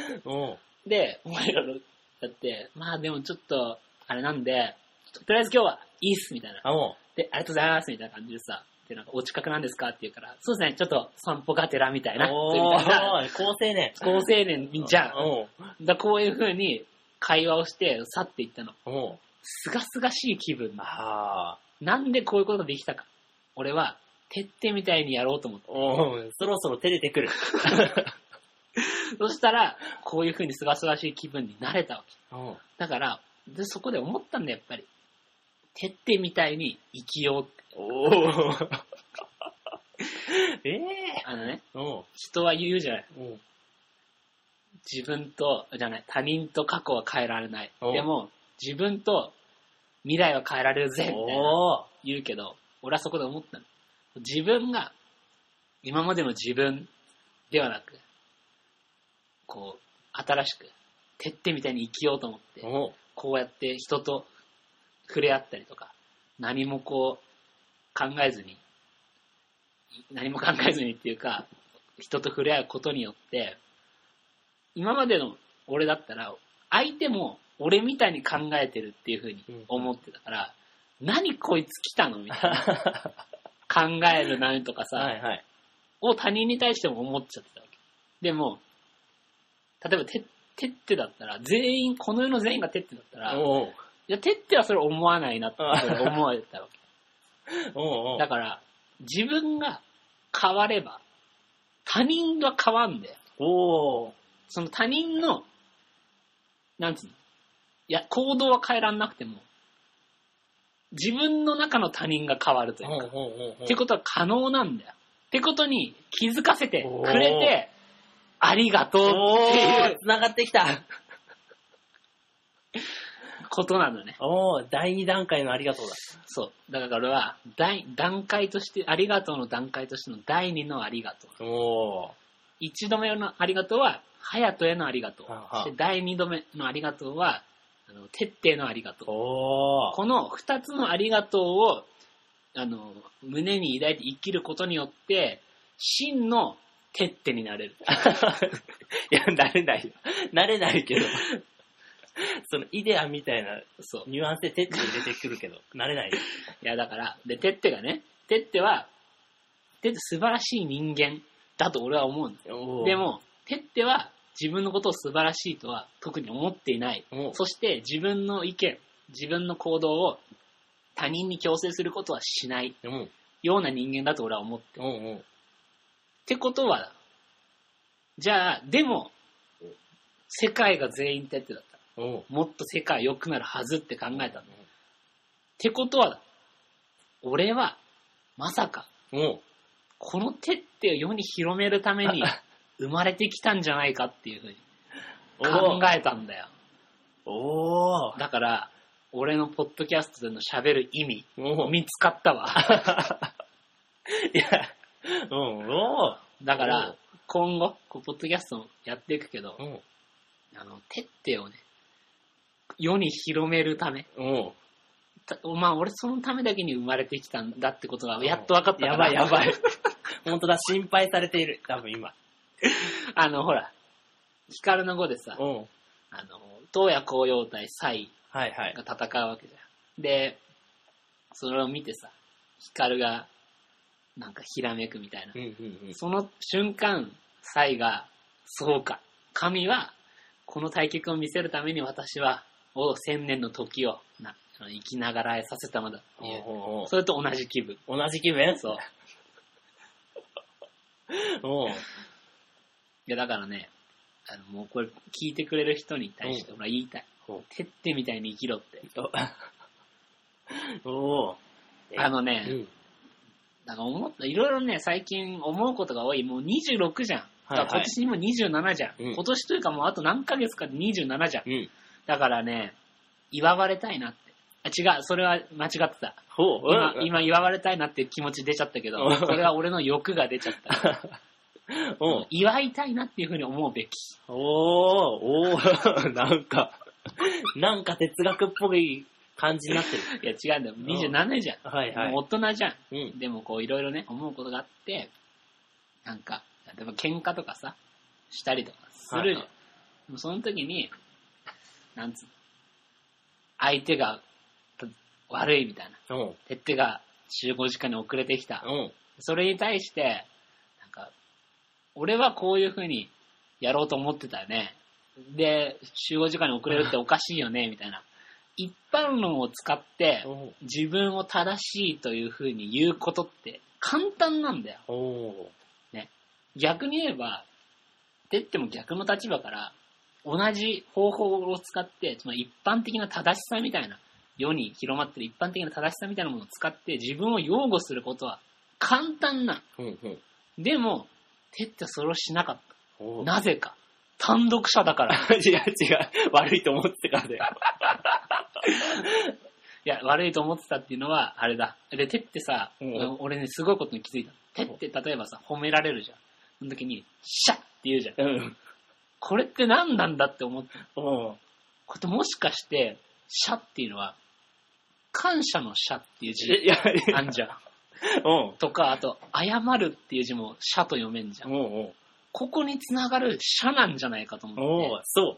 で、お前らの、だって、まあでもちょっと、あれなんで、とりあえず今日はいいっす、みたいな。で、ありがとうございます、みたいな感じでさ。で、なんか、お近くなんですかって言うから、そうですね、ちょっと散歩がてらみたいな。 おー、高青年。 高青年じゃん。だこういう風に会話をして去っていったの。すがすがしい気分。あなんでこういうことができたか。俺は、てってみたいにやろうと思って。 おそろそろ照れてくる。 そしたら、こういう風にすがすがしい気分になれたわけ。だから、で、そこで思ったんだよ、やっぱり。てってみたいに生きようって。おーええー、あのね、人は言うじゃない。自分と、じゃない、他人と過去は変えられない。でも、自分と未来は変えられるぜ、みたいな言うけど、俺はそこで思ったの。自分が、今までの自分ではなく、こう、新しく、てってみたいに生きようと思って、こうやって人と触れ合ったりとか、何もこう、考えずに、何も考えずにっていうか、人と触れ合うことによって、今までの俺だったら、相手も俺みたいに考えてるっていう風に思ってたから、うん、何こいつ来たのみたいな。考える何とかさ、はいはい、を他人に対しても思っちゃってたわけ。でも、例えばて、てってだったら、全員、この世の全員がてってだったら、いや、てってはそれ思わないなって思われたわけ。おうおうだから、自分が変われば、他人が変わんだよ。おその他人の、なんつうの、いや、行動は変えらんなくても、自分の中の他人が変わるというか、おうおうおうってことは可能なんだよ。ってことに気づかせてくれて、ありがとうっていう。 繋がってきた。 ことなのね。 おー、第二段階のありがとうだ。 そう。だから俺は、第、段階として、ありがとうの段階としての第二のありがとう。お一度目のありがとうは、隼人へのありがとう。そして第二度目のありがとうは、あの、てってのありがとう。この二つのありがとうを、あの、胸に抱いて生きることによって、真のてってになれる。 いや、なれないよ。なれないけど。そのイデアみたいな、そう、ニュアンスでてって入れてくるけど、なれないよ。 いや、だから、で、てってがね、てっては、てって素晴らしい人間だと俺は思うんだよ。でも、てっては自分のことを素晴らしいとは特に思っていない。そして自分の意見、自分の行動を他人に強制することはしないような人間だと俺は思ってる。うんうん、ってことは、じゃあ、でも、世界が全員てってだったら、もっと世界良くなるはずって考えたんだ。ってことは、俺は、まさか、このてってを世に広めるために生まれてきたんじゃないかっていうふうに考えたんだよ。おー。だから、俺のポッドキャストでの喋る意味、見つかったわ。いや、おだから、今後、こうポッドキャストもやっていくけど、あの、てってをね、世に広めるため、まあ俺そのためだけに生まれてきたんだってことがやっと分かったから。 やばいやばい。本当だ、心配されている。多分今。 あの、ほら、ヒカルの語でさ、あの、東野幸陽対サイが戦うわけじゃん。はいはい、で、それを見てさ、ヒカルがなんかひらめくみたいな。うんうんうん、その瞬間、サイが、そうか、神はこの対局を見せるために私は、を千年の時をな生きながらえさせたのだっていう。おうおうおう、それと同じ気分。 同じ気分？ そう。おう。いやだからね、あのもうこれ聞いてくれる人に対して俺は言いたい。てってみたいに生きろって。おお。あのね、うん、なんか思ったいろいろね最近思うことが多い。もうにじゅうろくじゃん。はいはい、今年にもにじゅうななじゃん、うん。今年というかもうあと何ヶ月かでにじゅうななじゃん。うん、だからね、祝われたいなって。あ、違う、それは間違ってた。ほう、今、うん、今祝われたいなって気持ち出ちゃったけど、それは俺の欲が出ちゃった。お祝いたいなっていうふうに思うべき。 おー、おー、なんか、なんか哲学っぽい感じになってる。 いや違うんだよ。にじゅうななじゃん。はいはい。もう大人じゃん。うん、でもこういろいろね、思うことがあって、なんか、例えば喧嘩とかさ、したりとかするじゃん。はいはい、でもその時に、なんつうの、相手が悪いみたいな。うん、てってが集合時間に遅れてきた。うん、それに対して、なんか、俺はこういう風にやろうと思ってたよね。で、集合時間に遅れるっておかしいよね、みたいな。一般論を使って自分を正しいという風に言うことって簡単なんだよ。ね、逆に言えば、てっても逆の立場から同じ方法を使って、つまり一般的な正しさみたいな、世に広まってる一般的な正しさみたいなものを使って自分を擁護することは簡単な。うんうん、でも、てってそれをしなかった。なぜか。単独者だから。 違う違う。悪いと思ってたからだよ。 いや、悪いと思ってたっていうのは、あれだ。で、てってさ、うん、俺ね、すごいことに気づいた。てって例えばさ、褒められるじゃん。その時に、シャッって言うじゃん。うん、これって何なんだって思って。うん、これもしかして、シャっていうのは、感謝のシャっていう字あんじゃん。うん、とか、あと、謝るっていう字もシャと読めんじゃん。うんうん、ここに繋がるシャなんじゃないかと思って。おー、そう。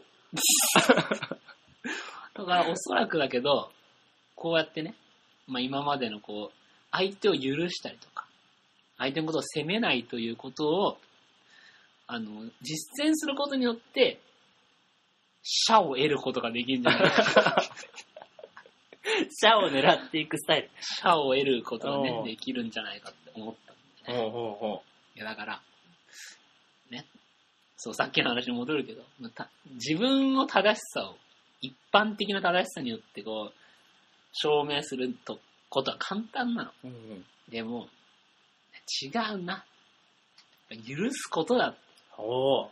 だからおそらくだけど、こうやってね、まあ今までのこう、相手を許したりとか、相手のことを責めないということを、あの、実践することによって、シャを得ることができるんじゃないか。 シャを狙っていくスタイル。 シャを得ることがね、できるんじゃないかって思ったんでね。おうおうおう、いやだから、ね、そう、さっきの話に戻るけど、自分の正しさを、一般的な正しさによってこう、証明するとことは簡単なの。うんうん、でも、違うな。許すことだ。おー。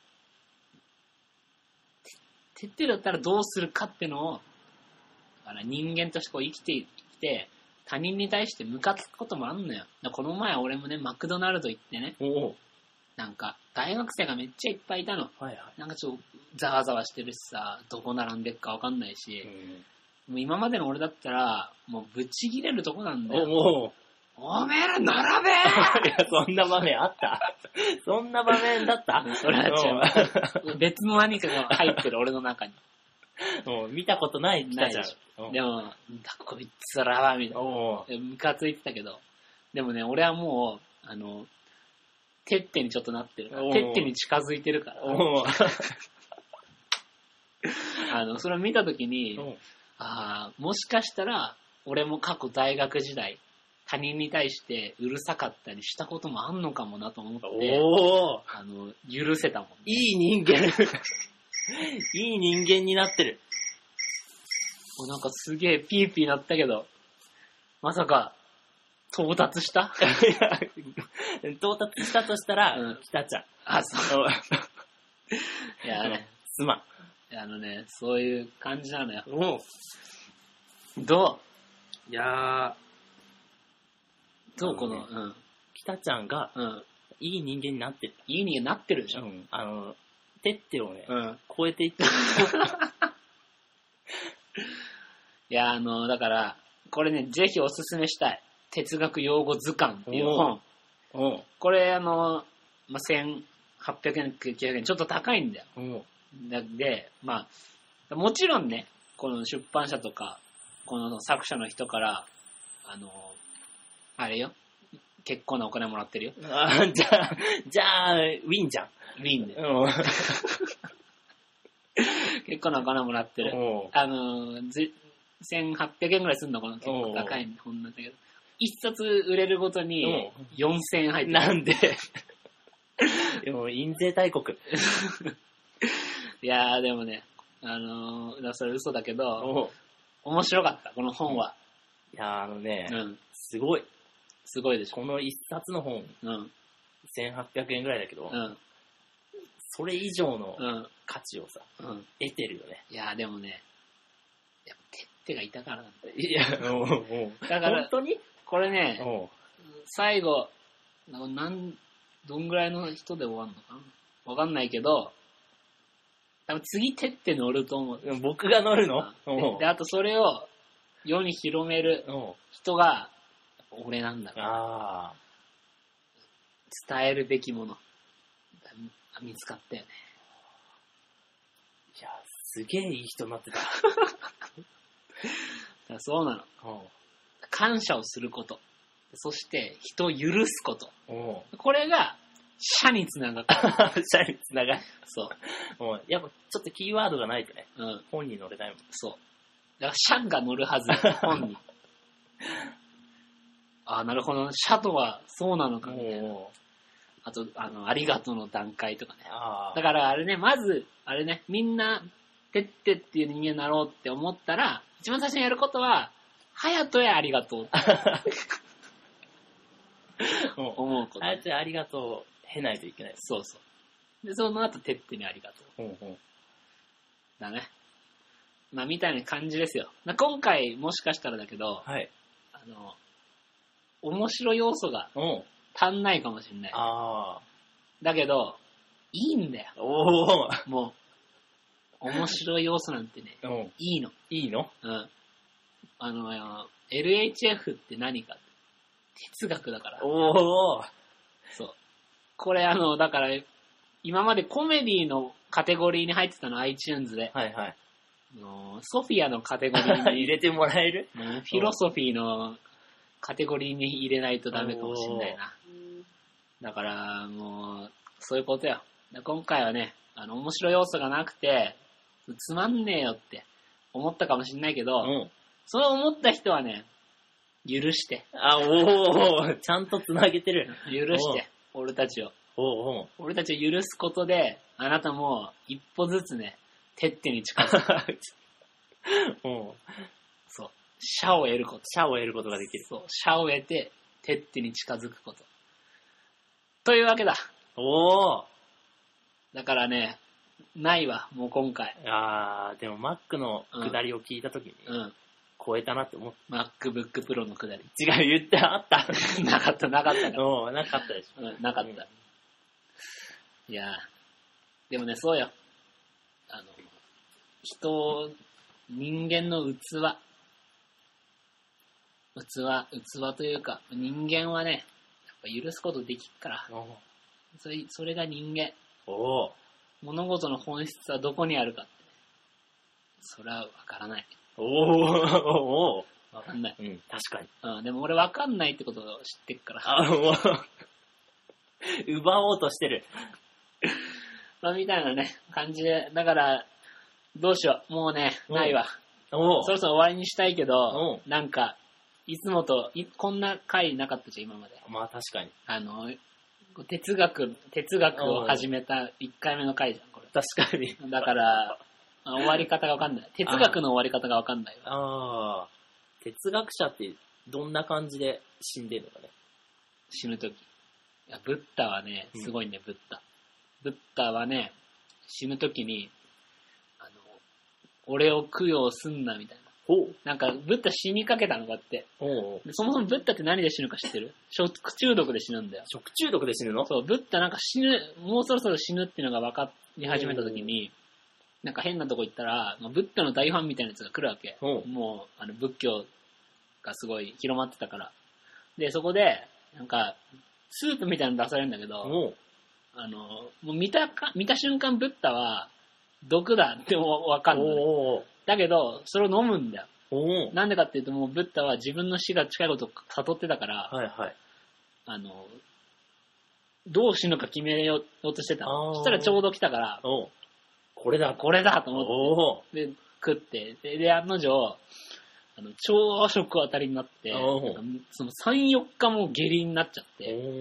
てってだったらどうするかってのを、だから人間としてこう生きてきて、他人に対してムカつくこともあんのよ。この前俺もね、マクドナルド行ってね、おなんか、大学生がめっちゃいっぱいいたの。はいはい。なんかちょっと、ざわざわしてるしさ、どこ並んでっかわかんないし、うん、もう今までの俺だったら、もうぶち切れるとこなんだよ。おおめえら並べーいや、そんな場面あったそんな場面だったそれは違う。別の何かが入ってる俺の中に。 もう見たことない来たじゃん。でも、こいつらは、みたいな。ムカついてたけど。でもね、俺はもう、あの、てってにちょっとなってるから。てってに近づいてるから。あの、それを見たときに、ああ、もしかしたら、俺も過去大学時代、他人に対してうるさかったりしたこともあんのかもなと思って、おあの、許せたもん、ね。 いい人間。いい人間になってる。 もうなんかすげえピーピーなったけど、まさか、到達した到達したとしたら、うん、北ちゃん。あ、そう。 いやね、 すまん。 いやあのね、そういう感じなのよ。どういやー、 どうこの、うん。 北ちゃんが、うん、いい人間になってる。 いい人間になってるでしょ。うん、 あの、てってをね、うん、超えていってる。 いや、あの、だから、これね、ぜひおすすめしたい。哲学用語図鑑っていう本。おこれ、あの、まあ、せんはっぴゃくえん、きゅうひゃくえん、ちょっと高いんだよ。で、まあ、もちろんね、この出版社とか、この作者の人から、あの、あれよ、結構なお金もらってるよ。 あじゃあ、じゃあ、ウィンじゃん。 ウィンで。結構なお金もらってる。あの、せんはっぴゃくえんぐらいするのかな、結構高い本なんだけど。一冊売れるごとによんせんえん入ってる。 なんででも、印税大国。 いやー、でもね、あのー、それ嘘だけど、面白かった、この本は。 いやー、あのね、うん、すごい。 すごいでしょ。 この一冊の本、うん、せんはっぴゃくえんぐらいだけど、うん、それ以上の価値をさ、うん、得てるよね。 いやー、でもね、やっぱ手手がいたからなんだよ。 いや、おうおうだから、 本当にこれね、最後、なん、どんぐらいの人で終わるのかなわかんないけど、多分次手って乗ると思う。 僕が乗るので, で、あとそれを世に広める人が俺なんだろう。あ伝えるべきもの。見つかったよね。 いや、すげえいい人になってた。 そうなの。感謝をすること。そして人を許すこと。これが社につながる。 社につながる。 そう。 もうやっぱちょっとキーワードがないとね、うん、本に乗れないもん。 そう。だから社が乗るはず、本に。ああ、なるほど。社とはそうなのかね。あと、あの、ありがとうの段階とかね。あだからあれね、まず、あれね、みんな、てってっていう人間になろうって思ったら、一番最初にやることは、はやとやありがとう。思うこと。 はやとやありがとう、経ないといけない。 そうそう。で、その後、てってにありがとう。うんうん、だね。まあ、みたいな感じですよ。今回、もしかしたらだけど、はい、あの、面白い要素が足んないかもしれない。あだけど、いいんだよ。おもう、面白い要素なんてね、いいの。 いいのうん。あの、エルエイチエフ って何か哲学だから。おー。そう。これあの、だから、今までコメディのカテゴリーに入ってたの iTunes で。はいはい。のソフィアのカテゴリーに入れてもらえる？ フィロソフィーのカテゴリーに入れないとダメかもしれないな。だからもうそういうことよ。今回はね、あの面白い要素がなくてつまんねえよって思ったかもしれないけど、うん、それを思った人はね、許して。 あ、おお、ちゃんとつなげてる。 許して、俺たちを。おお俺たちを許すことで、あなたも一歩ずつね、てってに近づく。うん。そう。社を得ること。 社を得ることができる。 そう。社を得て、てってに近づくこと。というわけだ。おー。だからね、ないわ、もう今回。 あー、でも Mac の下りを聞いたときに、うん、うん。超えたなって思った。 MacBook Pro の下り。 違う、言ってあった。 なかった、なかったから。 おー、なかったでしょ。 うん、なかった。うんいやー、でもね、そうよ。あの、人、人間の器。器、器というか、人間はね、やっぱ許すことできっから。それ、それが人間。お物事の本質はどこにあるかって。それはわからない。おおわかんない。 うん、確かに。 うん、でも俺わかんないってことを知ってっから。 あ、もう、奪おうとしてる。 まあ、みたいなね、感じで、だから、どうしよう。もうね、ないわ。おそろそろ終わりにしたいけど、なんか、いつもとい、こんな回なかったじゃん、今まで。 まあ確かに。 あの、哲学、哲学を始めたいっかいめの回じゃん、これ。 確かに。 だから、終わり方がわかんない。哲学の終わり方がわかんないわ。 ああ。哲学者ってどんな感じで死んでるのかね。 死ぬとき。いや、ブッダはね、すごいね、うん、ブッダ。ブッダはね、死ぬときに、あの、俺を供養すんなみたいな。なんか、ブッダ死にかけたのかって。おうそもそもブッダって何で死ぬか知ってる？食中毒で死ぬんだよ。 食中毒で死ぬの？ そう、ブッダなんか死ぬ、もうそろそろ死ぬっていうのが分かり始めたときに、なんか変なとこ行ったら、ブッダの大ファンみたいなやつが来るわけ。もう、あの、仏教がすごい広まってたから。で、そこで、なんか、スープみたいなの出されるんだけど、あの、もう見たか、見た瞬間ブッダは、毒だってもわかんない。だけど、それを飲むんだよ。なんでかっていうと、もうブッダは自分の死が近いことを悟ってたから、はいはい、あの、どう死ぬか決めようとしてたの。そしたらちょうど来たから、これだ、これだと思って、で、食って、で、で案の定、あの、超食当たりになって、そのさん、よっかも下痢になっちゃって、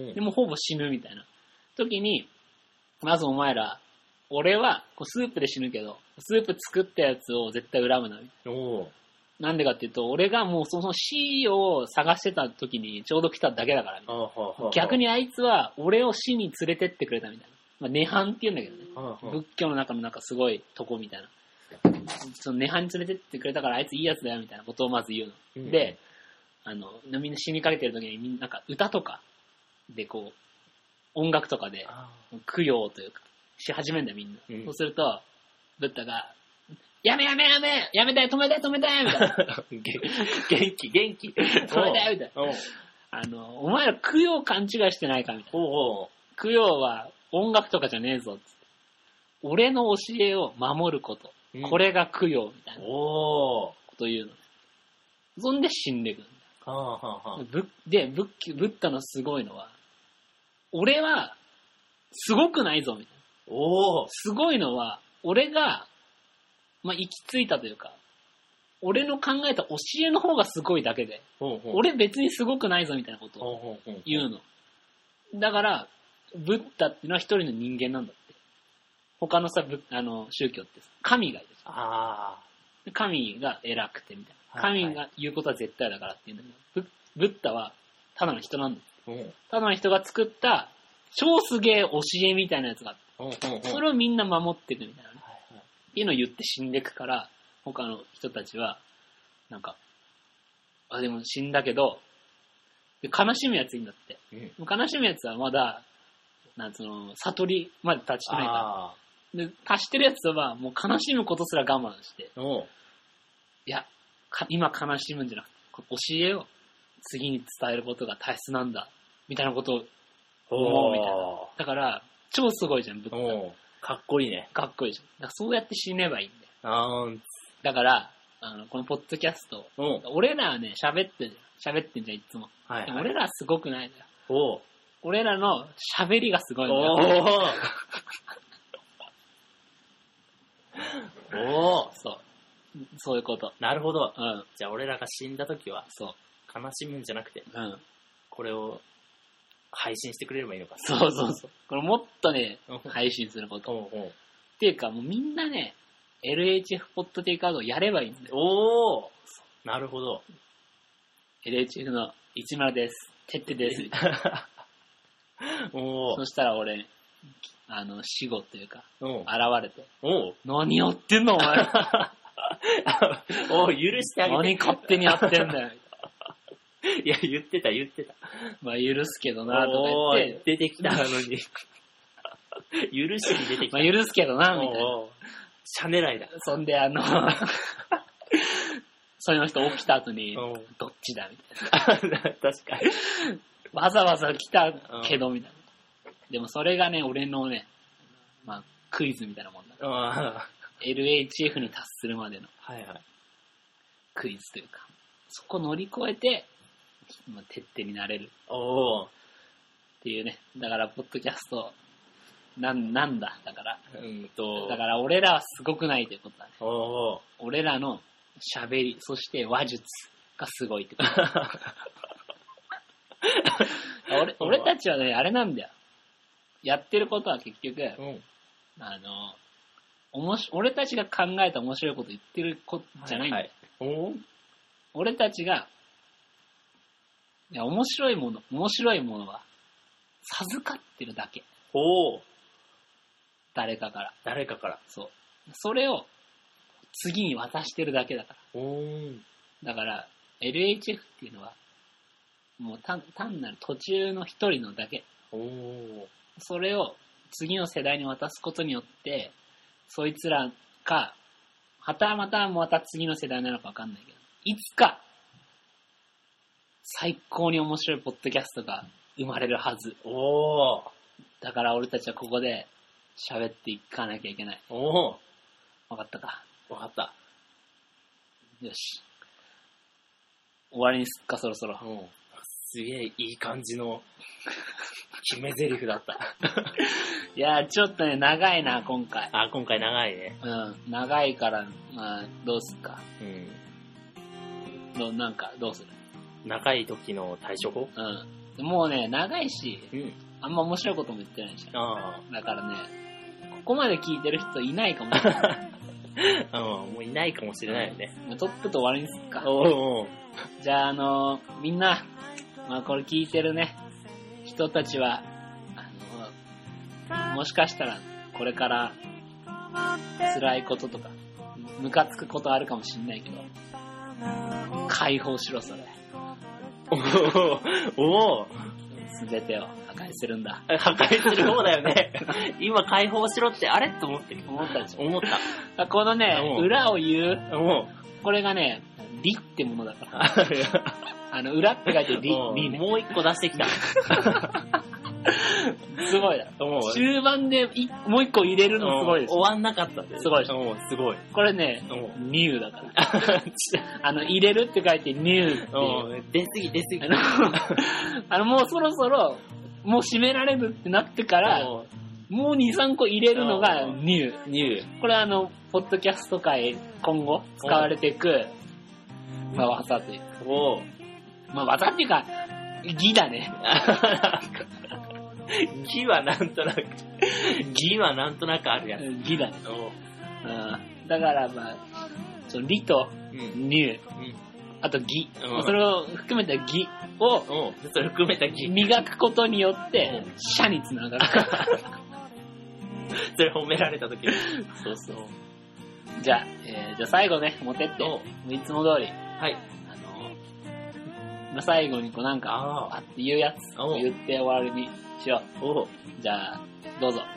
でもほぼ死ぬみたいな時に、まずお前ら、俺はこうスープで死ぬけど、スープ作ったやつを絶対恨むなみたいな。なんでかっていうと、俺がもうその死を探してた時にちょうど来ただけだからみたいな。逆にあいつは俺を死に連れてってくれたみたいな。まあ、涅槃って言うんだけどね。仏教の中のなんかすごいとこみたいな。その涅槃に連れてってくれたからあいついいやつだよみたいなことをまず言うの。うん、で、あの、みんな死にかけてる時にみんななんか歌とかでこう、音楽とかで供養というかし始めんだよみんな。うん、そうすると、ブッダが、やめやめやめやめて止めて止めてみたいな。 元気元気。 止めてみたいな。あの、お前ら供養勘違いしてないかみたいな。おうおう供養は音楽とかじゃねえぞっつって。俺の教えを守ること。うん、これが供養みたいな。おこと言うの。そんで死んでいくんだ。はあはあはあ、ぶで、仏教、ブッダのすごいのは、俺はすごくないぞみたいな。おすごいのは、俺が、まあ、行き着いたというか、俺の考えた教えの方がすごいだけで、ほうほう俺別にすごくないぞみたいなことを言うの。だから、ブッダっていうのは一人の人間なんだって。他のさ、あの宗教って神がいる。あ神が偉くてみたいな。神が言うことは絶対だからっていうんだけど、ブッダはただの人なんだって。ただの人が作った超すげえ教えみたいなやつがあって、それをみんな守っていくみたいなね。っていうのを言って死んでいくから、他の人たちは、なんか、あ、でも死んだけど、で悲しむやついいんだって。うん、悲しむやつはまだ、なんつうの、悟りまで達してないから。で、達してるやつはもう悲しむことすら我慢して、いや、今悲しむんじゃなくて、教えを次に伝えることが大切なんだ、みたいなことを思うみたいな。だから、超すごいじゃん、仏教。 かっこいいね。 かっこいいじゃん。だからそうやって死ねばいいんだよ。あだから、あの、このポッドキャスト、俺らはね、喋ってるじゃん。喋ってんじゃん、いつも。はいはい、でも俺らはすごくないんだよ。お俺らの喋りがすごいんだよ。おおそう。そういうこと。 なるほど。うん。じゃあ俺らが死んだ時は、そう。悲しむんじゃなくて、うん。これを配信してくれればいいのか。 そうそうそう。これもっとね、配信すること。おうおうっていうか、もうみんなね、エルエイチエフ ポッドテイクアウトをやればいいんだよ。 おおなるほど。 エルエイチエフ の市村です。てってです。おそしたら俺、あの、死後というか、現れて、お何やってんのお前。 お許してあげて。 何勝手にやってんだよ。 いや、言ってた、言ってた。 まあ、許すけどな、とか言って。 出てきたのに。 許しに出てきた。 まあ許すけどな、みたいな。 シャ狙いだ。 そんで、あの、その人起きた後に、どっちだみたいな。 確かに。 わざわざ来たけど、みたいな。でもそれがね、俺のね、まあ、クイズみたいなもんだ。エルエイチエフ に達するまでの、はいはい、クイズというか、そこ乗り越えて、まあ、徹底になれる。おー。っていうね。だから、ポッドキャスト、なん、なんだ。だから、うんと、だから俺らはすごくないということだね。おー。俺らの喋り、そして話術がすごいってこと。俺, 俺たちはね、あれなんだよ。やってることは結局、うん、あの、おもし、俺たちが考えた面白いこと言ってることじゃないんだよ。はいはい、俺たちが、いや、面白いもの、面白いものは、授かってるだけ。おー。誰かから。 誰かから。 そう。それを、次に渡してるだけだから。おー。だから、エルエイチエフ っていうのは、もう単、単なる途中の一人のだけ。おー。それを、次の世代に渡すことによって、そいつらか、はたまたまた次の世代なのかわかんないけど、いつか、最高に面白いポッドキャストが生まれるはず。おー。だから俺たちはここで喋っていかなきゃいけない。おー。わかったか。 わかった。 よし。終わりにすっか、そろそろ。うん。 すげえいい感じの決め台詞だった。 いやー、ちょっとね、長いな、今回。 あ、今回長いね。 うん。長いから、まあ、どうすっか。うん。ど、なんか、どうする？ 長い時の対処法？ うん。もうね、長いし、うん、あんま面白いことも言ってないし。ああ。だからね、ここまで聞いてる人いないかもしれない。 うん、もういないかもしれないよね。 とっとと終わりにすっか。おうおう。じゃあ、あのー、みんな、まあこれ聞いてるね、人たちは、あの、もしかしたら、これから、辛いこととか、ムカつくことあるかもしんないけど、解放しろ、それ。おおおすべてを破壊するんだ。 破壊する方だよね。今解放しろってあれと思ってる。 思ったでしょ。 思った。 このね、裏を言う、これがね、理ってものだから。あの、裏って書いて理、理ね。 もう一個出してきた。 すごいだ。終盤でいもう一個入れるのすごいでしょ。 終わんなかったんで。 すごいでしょ。すごい。 これね、ニューだから。あの、入れるって書いてニューっていう。 出すぎ出すぎ。 あの、もうそろそろ、もう閉められるってなってから、もうに、さんこ入れるのがニュー。 ニュー。 これあの、ポッドキャスト界今後使われていく、まあ、技というか。おまあ、技っていうか、技だね。 義はなんとなく義はなんとなくあるやつ。 義だね。うん。だからまあ、その理と入、うん、あと義、うん、それを含めた義を、 うん、それ含めた義磨くことによって、社につながる。 それ褒められた時に。 そうそう。じゃあ、えー、じゃあ最後ね、持ってって、いつも通り。はい。あの、最後にこうなんか、あって言うやつを言って終わりにしよう。おじゃあ、どうぞ。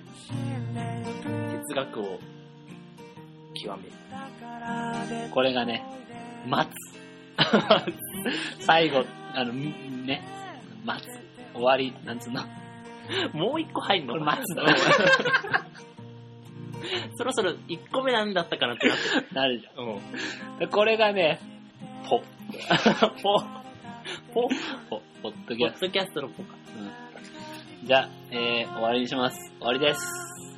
哲学を極める。 これがね、待つ。最後、あの、ね、待つ。終わり、なんつうの。 もう一個入んの？ これ待つだ。 そろそろ一個目なんだったかなってなってる。 なるじゃん。うん。これがね、ポ。ポ。ポ。ポ。ポッドキャスト。 ポッドキャストのポか。 うん。じゃあ、えー、終わりにします。終わりです。